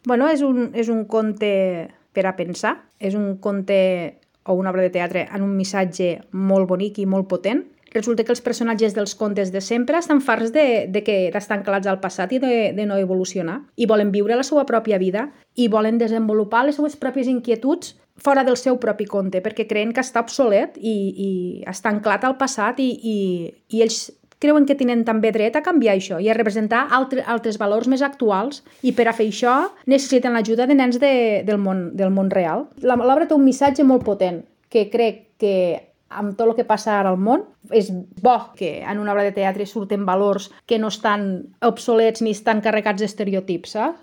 Bueno, és un conte per a pensar, és un conte o una obra de teatre amb un missatge molt bonic i molt potent. Resulta que els personatges dels contes de sempre estan farts d'estar anclats al passat i de no evolucionar, i volen viure la seva pròpia vida i volen desenvolupar les seues pròpies inquietuds fora del seu propi conte, perquè creen que està obsolet i està anclat al passat i ells creuen que tenen també dret a canviar això i a representar altres valors més actuals, i per a fer això necessiten l'ajuda de nens del món real. L'obra té un missatge molt potent que crec que amb tot el que passa ara al món, és bo que en una obra de teatre surten valors que no estan obsolets ni estan carregats d'estereotips, saps?